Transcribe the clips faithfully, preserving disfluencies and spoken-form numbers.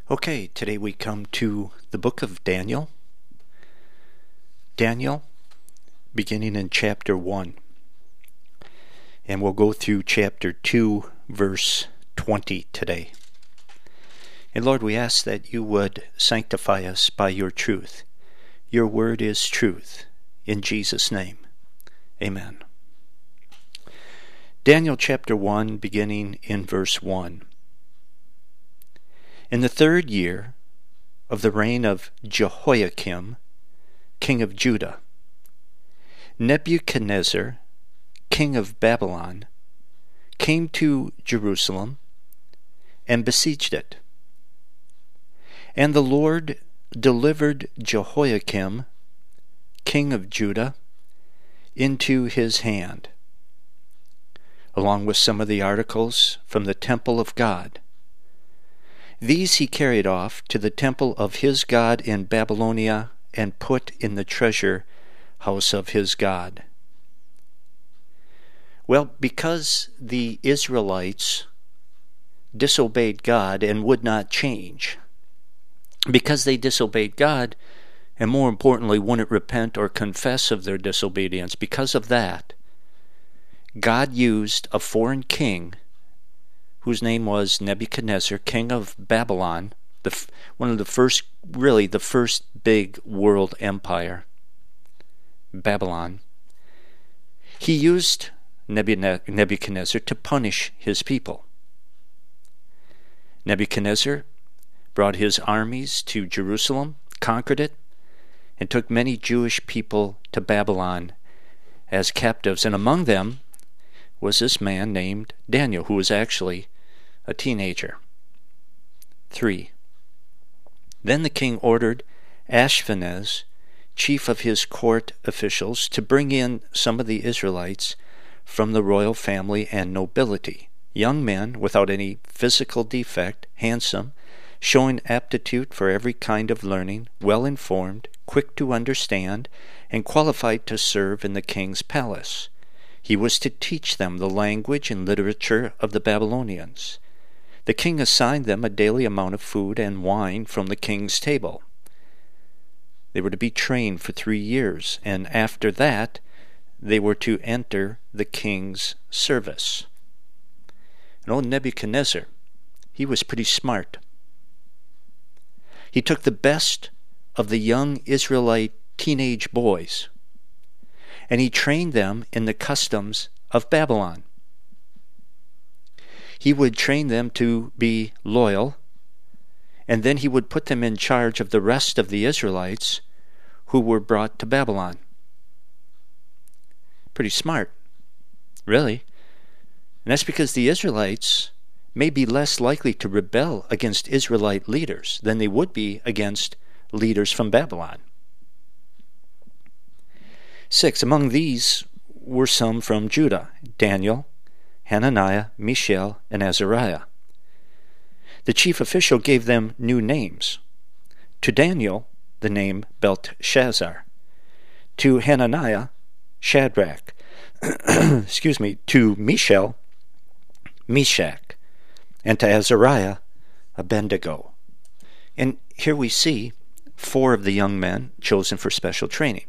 Okay, today we come to the book of Daniel. Daniel, beginning in chapter one. And we'll go through chapter two, verse twenty today. And Lord, we ask that you would sanctify us by your truth. Your word is truth. In Jesus' name, amen. Daniel chapter one, beginning in verse one. In the third year of the reign of Jehoiakim, king of Judah, Nebuchadnezzar, king of Babylon, came to Jerusalem and besieged it. And the Lord delivered Jehoiakim, king of Judah, into his hand, along with some of the articles from the temple of God. These he carried off to the temple of his God in Babylonia and put in the treasure house of his God. Well, because the Israelites disobeyed God and would not change, because they disobeyed God, and more importantly, wouldn't repent or confess of their disobedience, because of that, God used a foreign king whose name was Nebuchadnezzar, king of Babylon, the, one of the first, really the first big world empire, Babylon. He used Nebuchadnezzar to punish his people. Nebuchadnezzar brought his armies to Jerusalem, conquered it, and took many Jewish people to Babylon as captives. And among them was this man named Daniel, who was actually a teenager. Three. Then the king ordered Ashpenaz, chief of his court officials, to bring in some of the Israelites from the royal family and nobility, young men without any physical defect, handsome, showing aptitude for every kind of learning, well-informed, quick to understand, and qualified to serve in the king's palace. He was to teach them the language and literature of the Babylonians. The king assigned them a daily amount of food and wine from the king's table. They were to be trained for three years, and after that, they were to enter the king's service. And old Nebuchadnezzar, he was pretty smart. He took the best of the young Israelite teenage boys, and he trained them in the customs of Babylon. He would train them to be loyal, and then he would put them in charge of the rest of the Israelites who were brought to Babylon. Pretty smart, really. And that's because the Israelites may be less likely to rebel against Israelite leaders than they would be against leaders from Babylon. Six, among these were some from Judah: Daniel, Hananiah, Mishael, and Azariah. The chief official gave them new names. To Daniel, the name Belteshazzar. To Hananiah, Shadrach. Excuse me. To Mishael, Meshach. And to Azariah, Abednego. And here we see four of the young men chosen for special training.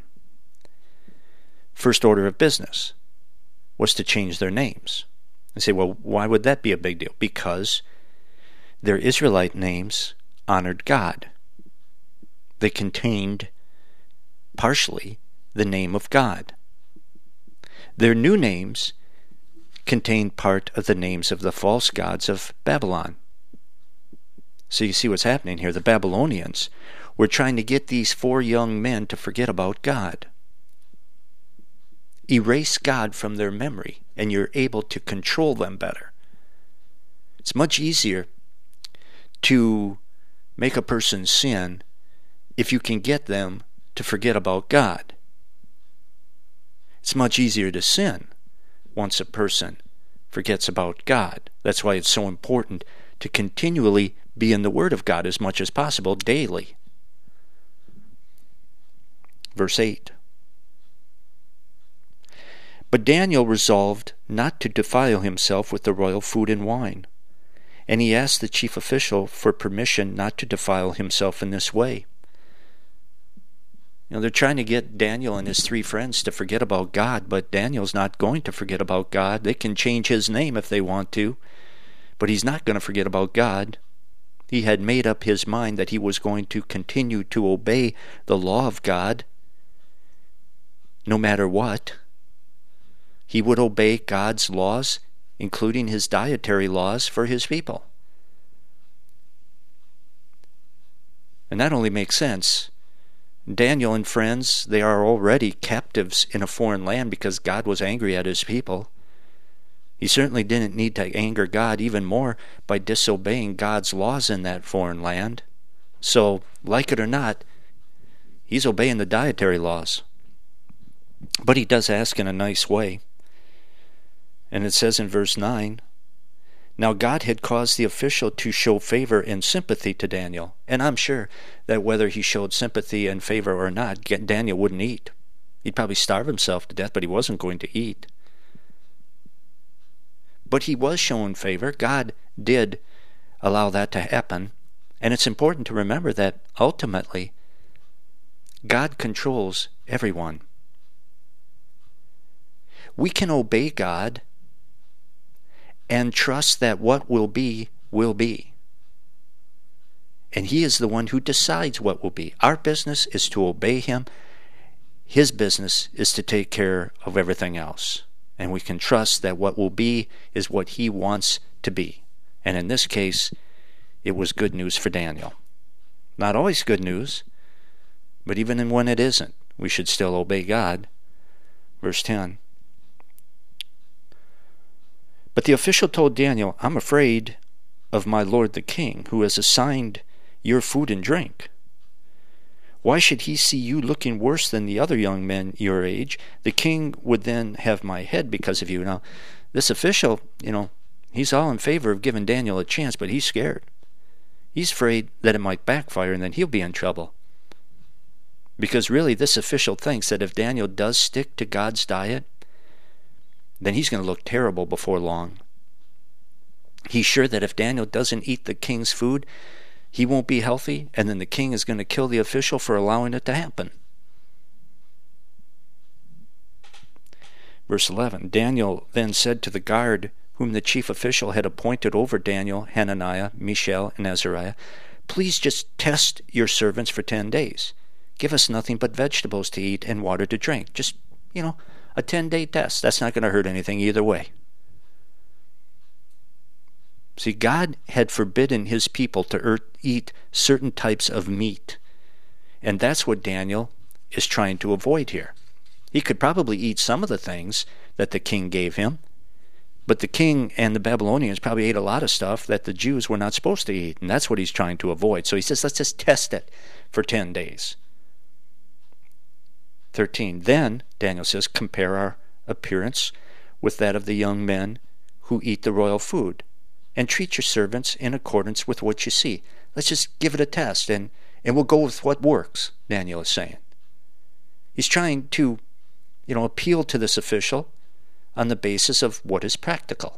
First order of business was to change their names. And say, well, why would that be a big deal? Because their Israelite names honored God. They contained partially the name of God. Their new names contained part of the names of the false gods of Babylon. So you see what's happening here. The Babylonians were trying to get these four young men to forget about God. Erase God from their memory, and you're able to control them better. It's much easier to make a person sin if you can get them to forget about God. It's much easier to sin once a person forgets about God. That's why it's so important to continually be in the Word of God as much as possible, daily. Verse eight. But Daniel resolved not to defile himself with the royal food and wine, and he asked the chief official for permission not to defile himself in this way. You know, they're trying to get Daniel and his three friends to forget about God, but Daniel's not going to forget about God. They can change his name if they want to, but he's not going to forget about God. He had made up his mind that he was going to continue to obey the law of God no matter what. He would obey God's laws, including his dietary laws for his people. And that only makes sense. Daniel and friends, they are already captives in a foreign land because God was angry at his people. He certainly didn't need to anger God even more by disobeying God's laws in that foreign land. So, like it or not, he's obeying the dietary laws. But he does ask in a nice way. And it says in verse nine, "Now God had caused the official to show favor and sympathy to Daniel." And I'm sure that whether he showed sympathy and favor or not, Daniel wouldn't eat. He'd probably starve himself to death, but he wasn't going to eat. But he was shown favor. God did allow that to happen. And it's important to remember that ultimately, God controls everyone. We can obey God and trust that what will be, will be. And he is the one who decides what will be. Our business is to obey him. His business is to take care of everything else. And we can trust that what will be is what he wants to be. And in this case, it was good news for Daniel. Not always good news, but even when it isn't, we should still obey God. Verse ten. "But the official told Daniel, 'I'm afraid of my lord the king, who has assigned your food and drink. Why should he see you looking worse than the other young men your age? The king would then have my head because of you.'" Now, this official, you know, he's all in favor of giving Daniel a chance, but he's scared. He's afraid that it might backfire and then he'll be in trouble. Because really, this official thinks that if Daniel does stick to God's diet, then he's going to look terrible before long. He's sure that if Daniel doesn't eat the king's food, he won't be healthy, and then the king is going to kill the official for allowing it to happen. Verse eleven, "Daniel then said to the guard whom the chief official had appointed over Daniel, Hananiah, Mishael, and Azariah, 'Please just test your servants for ten days. Give us nothing but vegetables to eat and water to drink.'" Just, you know, a ten-day test. That's not going to hurt anything either way. See, God had forbidden his people to eat certain types of meat. And that's what Daniel is trying to avoid here. He could probably eat some of the things that the king gave him, but the king and the Babylonians probably ate a lot of stuff that the Jews were not supposed to eat, and that's what he's trying to avoid. So he says, let's just test it for ten days. thirteen, "Then," Daniel says, "compare our appearance with that of the young men who eat the royal food, and treat your servants in accordance with what you see." Let's just give it a test, and, and we'll go with what works, Daniel is saying. He's trying to, you know, appeal to this official on the basis of what is practical.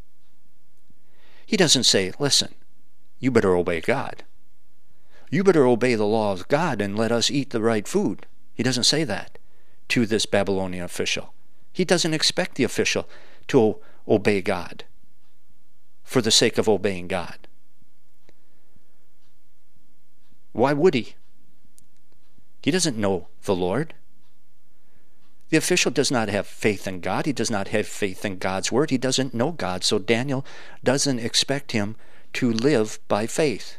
He doesn't say, listen, you better obey God. You better obey the law of God and let us eat the right food. He doesn't say that to this Babylonian official. He doesn't expect the official to obey God for the sake of obeying God. Why would he? He doesn't know the Lord. The official does not have faith in God. He does not have faith in God's word. He doesn't know God. So Daniel doesn't expect him to live by faith.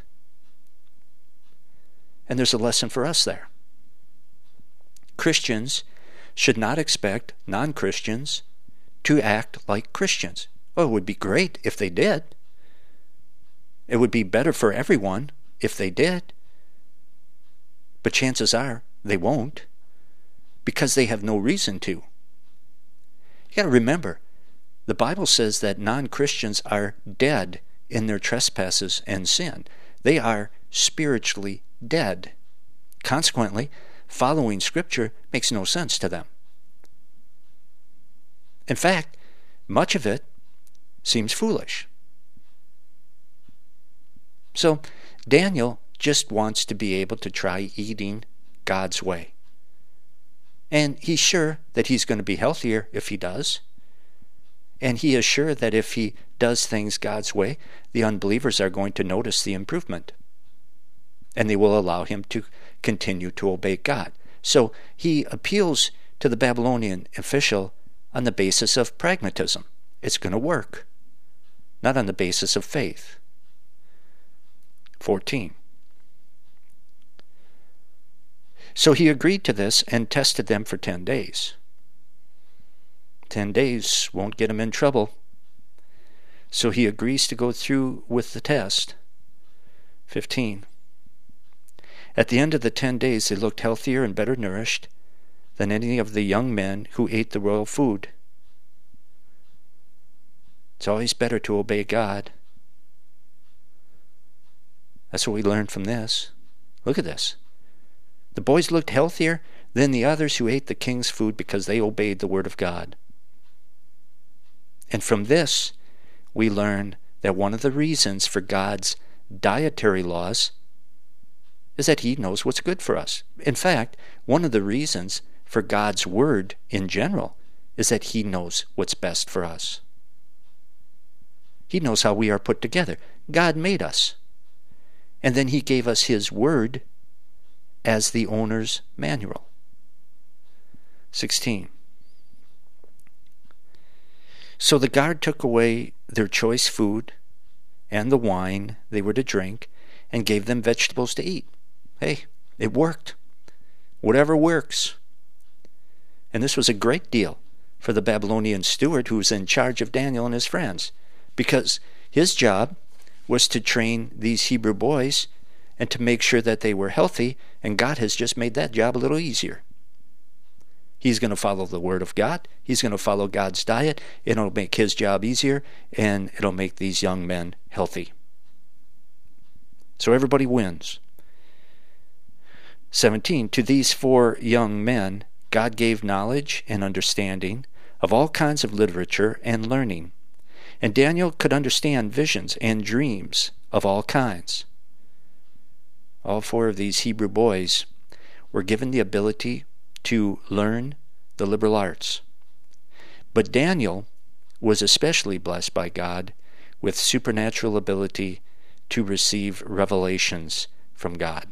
And there's a lesson for us there. Christians should not expect non-Christians to act like Christians. Oh, it would be great if they did. It would be better for everyone if they did. But chances are they won't, because they have no reason to. You got to remember, the Bible says that non-Christians are dead in their trespasses and sin. They are spiritually dead. Consequently, following Scripture makes no sense to them. In fact, much of it seems foolish. So Daniel just wants to be able to try eating God's way. And he's sure that he's going to be healthier if he does. And he is sure that if he does things God's way, the unbelievers are going to notice the improvement. And they will allow him to continue to obey God. So he appeals to the Babylonian official on the basis of pragmatism. It's going to work, not on the basis of faith. fourteen. So he agreed to this and tested them for ten days. Ten days won't get him in trouble. So he agrees to go through with the test. fifteen. At the end of the ten days, they looked healthier and better nourished than any of the young men who ate the royal food. It's always better to obey God. That's what we learned from this. Look at this. The boys looked healthier than the others who ate the king's food because they obeyed the word of God. And from this, we learn that one of the reasons for God's dietary laws is that he knows what's good for us. In fact, one of the reasons for God's word in general is that he knows what's best for us. He knows how we are put together. God made us. And then he gave us his word as the owner's manual. sixteen. So the guard took away their choice food and the wine they were to drink and gave them vegetables to eat. Hey, it worked. Whatever works. And this was a great deal for the Babylonian steward who was in charge of Daniel and his friends, because his job was to train these Hebrew boys and to make sure that they were healthy, and God has just made that job a little easier. He's going to follow the word of God. He's going to follow God's diet. It'll make his job easier, and it'll make these young men healthy. So everybody wins. seventeen. To these four young men, God gave knowledge and understanding of all kinds of literature and learning. And Daniel could understand visions and dreams of all kinds. All four of these Hebrew boys were given the ability to learn the liberal arts. But Daniel was especially blessed by God with supernatural ability to receive revelations from God.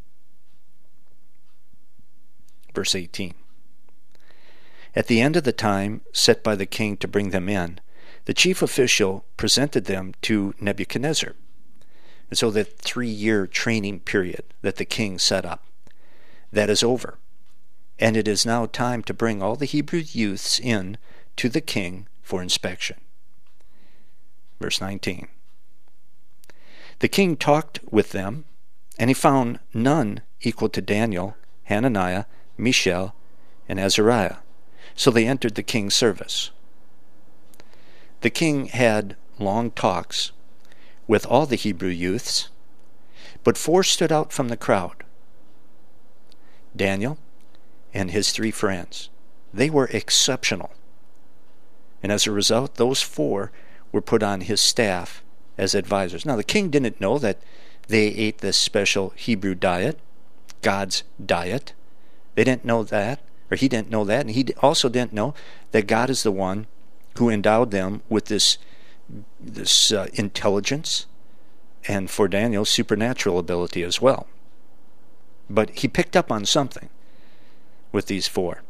Verse eighteen. At the end of the time set by the king to bring them in, the chief official presented them to Nebuchadnezzar. And so the three-year training period that the king set up, that is over. And it is now time to bring all the Hebrew youths in to the king for inspection. Verse nineteen. The king talked with them, and he found none equal to Daniel, Hananiah, Mishael, and Azariah. So they entered the king's service. The king had long talks with all the Hebrew youths, but four stood out from the crowd. Daniel and his three friends. They were exceptional. And as a result, those four were put on his staff as advisors. Now, the king didn't know that they ate this special Hebrew diet, God's diet. They didn't know that, or he didn't know that, and he also didn't know that God is the one who endowed them with this, this uh, intelligence, and for Daniel, supernatural ability as well. But he picked up on something with these four.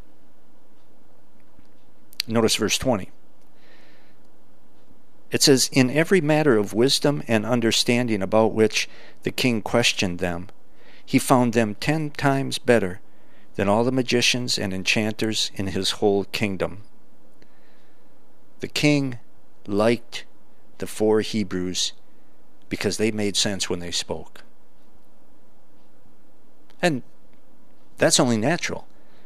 Notice verse twenty. It says, in every matter of wisdom and understanding about which the king questioned them, he found them ten times better than all the magicians and enchanters in his whole kingdom. The king liked the four Hebrews because they made sense when they spoke. And that's only natural.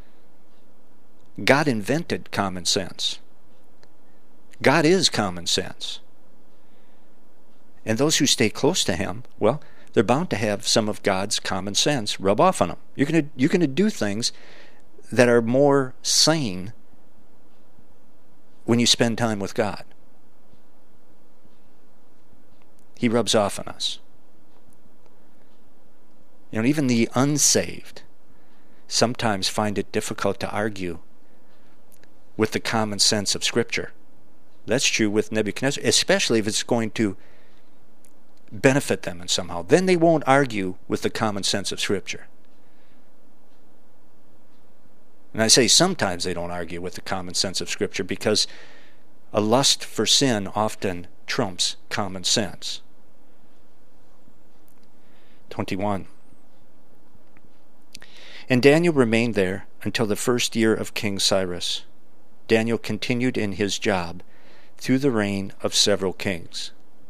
God invented common sense. God is common sense. And those who stay close to him, well, they're bound to have some of God's common sense rub off on them. You're going to, you're going to do things that are more sane when you spend time with God. He rubs off on us. You know, even the unsaved sometimes find it difficult to argue with the common sense of Scripture. That's true with Nebuchadnezzar, especially if it's going to benefit them in somehow. Then they won't argue with the common sense of Scripture. And I say sometimes they don't argue with the common sense of Scripture because a lust for sin often trumps common sense. twenty-one. And Daniel remained there until the first year of King Cyrus. Daniel continued in his job through the reign of several kings.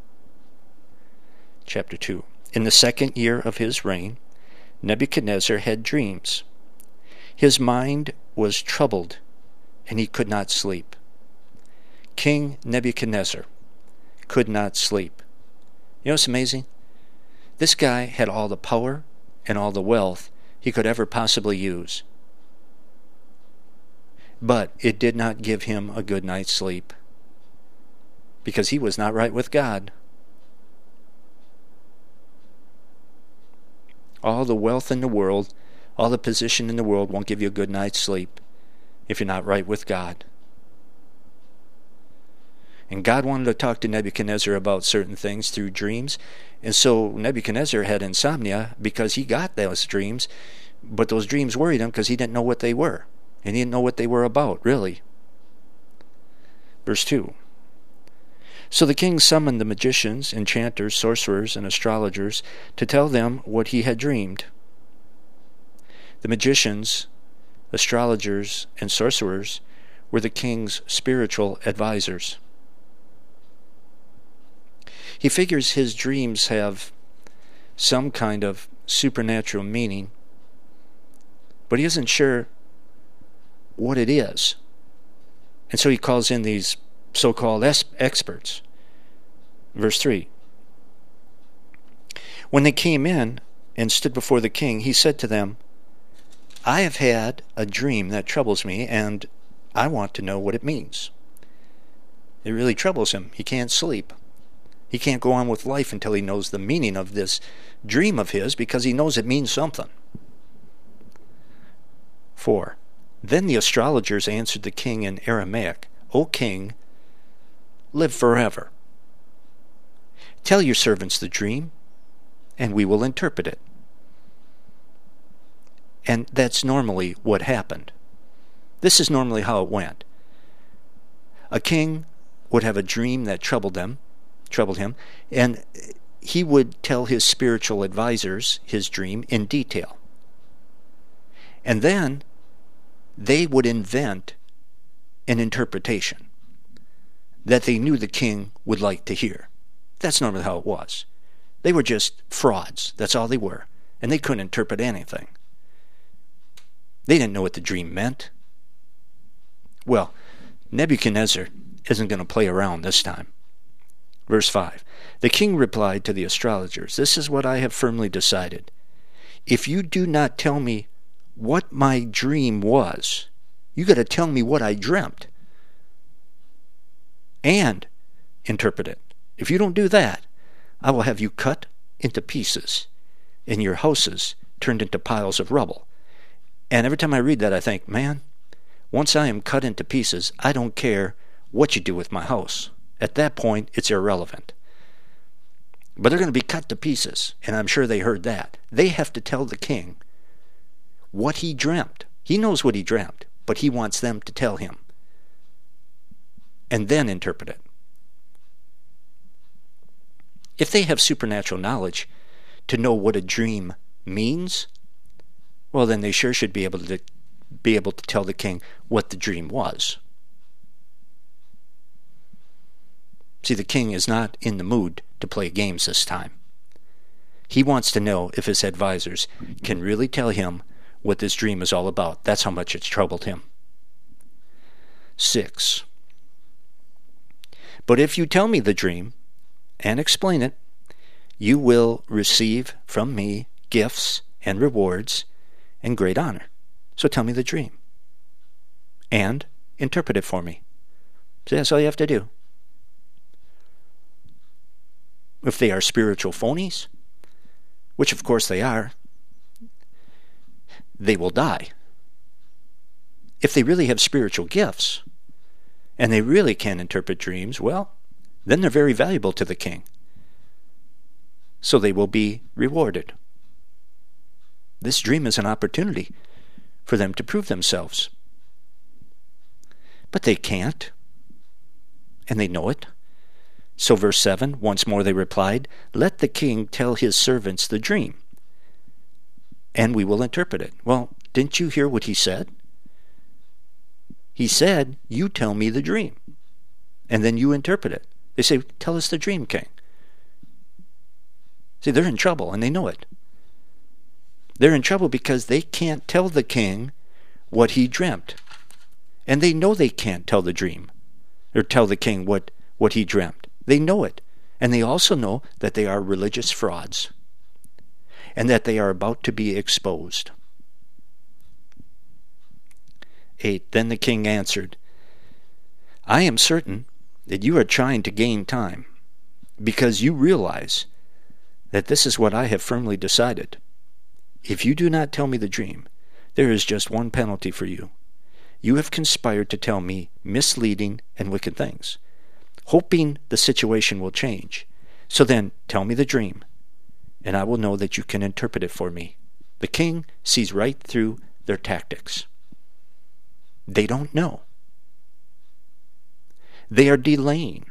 Chapter two. In the second year of his reign, Nebuchadnezzar had dreams. His mind was troubled, and he could not sleep. King Nebuchadnezzar could not sleep. You know what's amazing? This guy had all the power and all the wealth he could ever possibly use. But it did not give him a good night's sleep, because he was not right with God. All the wealth in the world, all the position in the world won't give you a good night's sleep if you're not right with God. And God wanted to talk to Nebuchadnezzar about certain things through dreams. And so Nebuchadnezzar had insomnia because he got those dreams. But those dreams worried him because he didn't know what they were. And he didn't know what they were about, really. Verse two. So the king summoned the magicians, enchanters, sorcerers, and astrologers to tell them what he had dreamed. The magicians, astrologers, and sorcerers were the king's spiritual advisors. He figures his dreams have some kind of supernatural meaning, but he isn't sure what it is. And so he calls in these so-called es- experts. Verse three. When they came in and stood before the king, he said to them, I have had a dream that troubles me, and I want to know what it means. It really troubles him. He can't sleep. He can't go on with life until he knows the meaning of this dream of his, because he knows it means something. four. Then the astrologers answered the king in Aramaic, O king, live forever. Tell your servants the dream, and we will interpret it. And that's normally what happened. This is normally how it went. A king would have a dream that troubled them, troubled him, and he would tell his spiritual advisors his dream in detail. And then they would invent an interpretation that they knew the king would like to hear. That's normally how it was. They were just frauds. That's all they were. And they couldn't interpret anything. They didn't know what the dream meant. Well, Nebuchadnezzar isn't going to play around this time. Verse five. The king replied to the astrologers, This is what I have firmly decided. If you do not tell me what my dream was, you got to tell me what I dreamt and interpret it. If you don't do that, I will have you cut into pieces and your houses turned into piles of rubble. And every time I read that, I think, man, once I am cut into pieces, I don't care what you do with my house. At that point, it's irrelevant. But they're going to be cut to pieces, and I'm sure they heard that. They have to tell the king what he dreamt. He knows what he dreamt, but he wants them to tell him and then interpret it. If they have supernatural knowledge to know what a dream means, well, then they sure should be able to be able to tell the king what the dream was. See, the king is not in the mood to play games this time. He wants to know if his advisors can really tell him what this dream is all about. That's how much it's troubled him. Six. But if you tell me the dream and explain it, you will receive from me gifts and rewards and great honor. So tell me the dream and interpret it for me. So that's all you have to do. If they are spiritual phonies, which of course they are, they will die. If they really have spiritual gifts, and they really can interpret dreams, well, then they're very valuable to the king. So they will be rewarded. This dream is an opportunity for them to prove themselves. But they can't, and they know it. So verse seven, once more they replied, "Let the king tell his servants the dream, and we will interpret it." Well, didn't you hear what he said? He said, "You tell me the dream, and then you interpret it." They say, "Tell us the dream, king." See, they're in trouble, and they know it. They're in trouble because they can't tell the king what he dreamt. And they know they can't tell the dream, or tell the king what, what he dreamt. They know it. And they also know that they are religious frauds, and that they are about to be exposed. eight. Then the king answered, "I am certain that you are trying to gain time, because you realize that this is what I have firmly decided. If you do not tell me the dream, there is just one penalty for you. You have conspired to tell me misleading and wicked things, hoping the situation will change. So then, tell me the dream, and I will know that you can interpret it for me." The king sees right through their tactics. They don't know. They are delaying.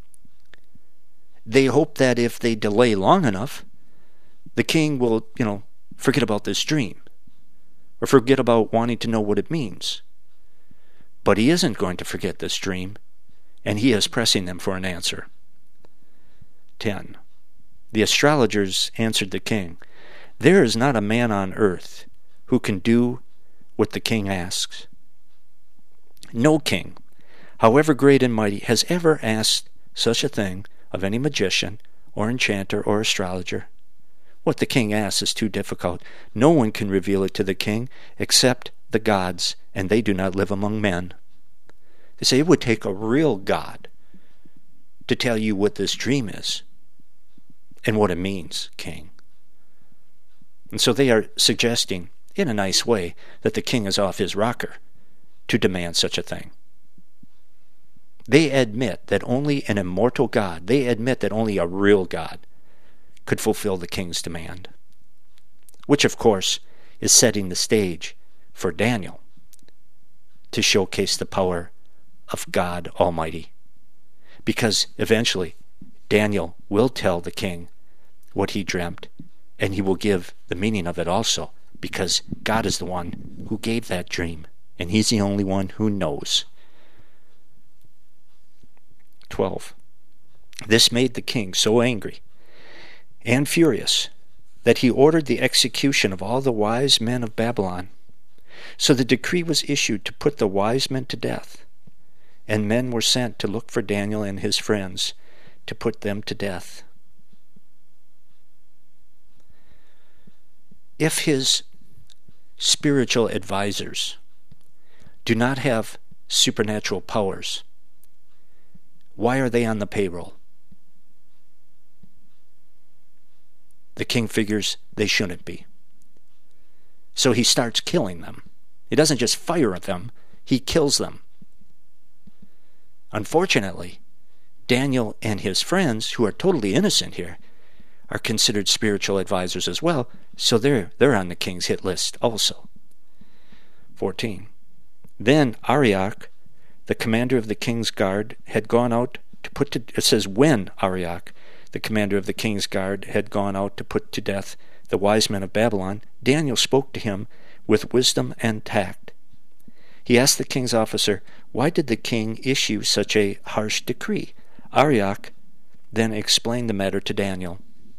They hope that if they delay long enough, the king will, you know, forget about this dream, or forget about wanting to know what it means. But he isn't going to forget this dream, and he is pressing them for an answer. ten. The astrologers answered the king, "There is not a man on earth who can do what the king asks. No king, however great and mighty, has ever asked such a thing of any magician or enchanter or astrologer. What the king asks is too difficult. No one can reveal it to the king except the gods, and they do not live among men." They say it would take a real god to tell you what this dream is and what it means, king. And so they are suggesting, in a nice way, that the king is off his rocker to demand such a thing. They admit that only an immortal God, they admit that only a real God could fulfill the king's demand, which of course is setting the stage for Daniel to showcase the power of God Almighty, because eventually Daniel will tell the king what he dreamt, and he will give the meaning of it also, because God is the one who gave that dream, and he's the only one who knows. twelve. This made the king so angry and furious that he ordered the execution of all the wise men of Babylon. So the decree was issued to put the wise men to death, and men were sent to look for Daniel and his friends to put them to death. If his spiritual advisors do not have supernatural powers, why are they on the payroll? The king figures they shouldn't be. So he starts killing them. He doesn't just fire at them, he kills them. Unfortunately, Daniel and his friends, who are totally innocent here, are considered spiritual advisors as well, so they're, they're on the king's hit list also. fourteen. Then Arioch, the commander of the king's guard, had gone out to put to, it says when Arioch, the commander of the king's guard, had gone out to put to death the wise men of Babylon, Daniel spoke to him with wisdom and tact. He asked the king's officer, "Why did the king issue such a harsh decree?" Arioch then explained the matter to Daniel.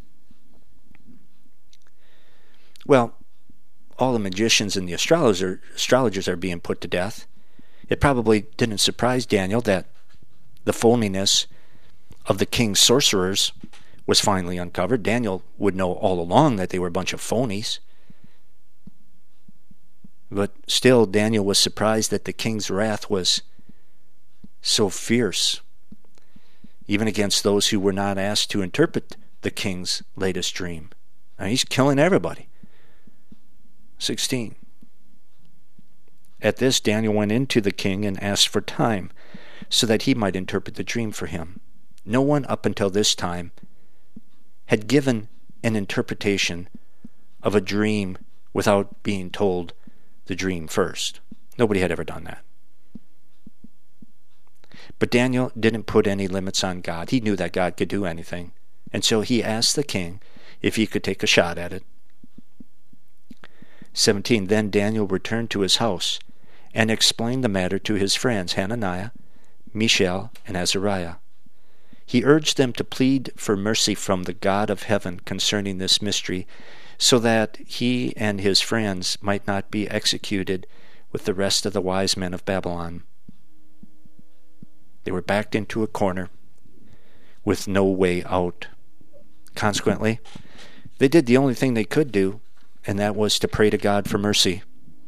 Well, all the magicians and the astrologer, astrologers are being put to death. It probably didn't surprise Daniel that the phoniness of the king's sorcerers was finally uncovered. Daniel would know all along that they were a bunch of phonies. But still, Daniel was surprised that the king's wrath was so fierce, even against those who were not asked to interpret the king's latest dream. Now, he's killing everybody. sixteen. At this, Daniel went into the king and asked for time so that he might interpret the dream for him. No one up until this time had given an interpretation of a dream without being told the dream first. Nobody had ever done that. But Daniel didn't put any limits on God. He knew that God could do anything. And so he asked the king if he could take a shot at it. seventeen. Then Daniel returned to his house and explained the matter to his friends Hananiah, Mishael, and Azariah. He urged them to plead for mercy from the God of heaven concerning this mystery, so that he and his friends might not be executed with the rest of the wise men of Babylon. They were backed into a corner with no way out. Consequently, they did the only thing they could do, and that was to pray to God for mercy.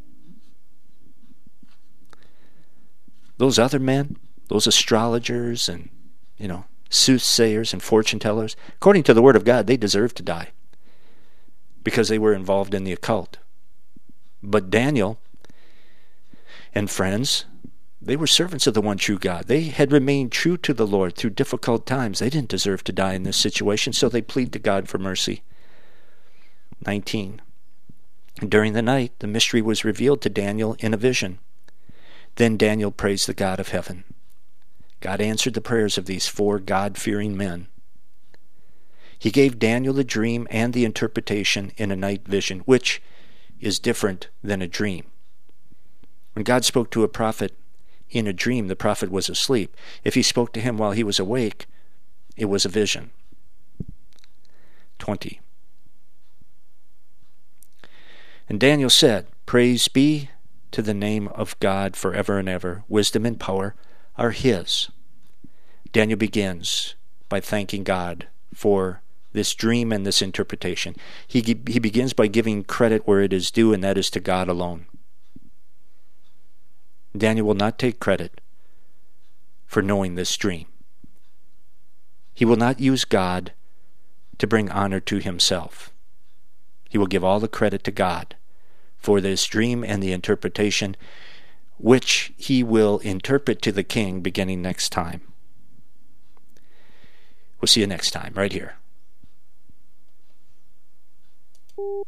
Those other men, those astrologers and, you know, soothsayers and fortune tellers, according to the Word of God, they deserved to die because they were involved in the occult. But Daniel and friends, they were servants of the one true God. They had remained true to the Lord through difficult times. They didn't deserve to die in this situation, so they plead to God for mercy. nineteen. During the night, the mystery was revealed to Daniel in a vision. Then Daniel praised the God of heaven. God answered the prayers of these four God-fearing men. He gave Daniel the dream and the interpretation in a night vision, which is different than a dream. When God spoke to a prophet in a dream, the prophet was asleep. If he spoke to him while he was awake, it was a vision. twenty. And Daniel said, Praise be to the name of God forever and ever. Wisdom and power are his. Daniel begins by thanking God for this dream and this interpretation. He, he begins by giving credit where it is due, and that is to God alone. Daniel will not take credit for knowing this dream. He will not use God to bring honor to himself. He will give all the credit to God for this dream and the interpretation, which he will interpret to the king beginning next time. We'll see you next time, right here.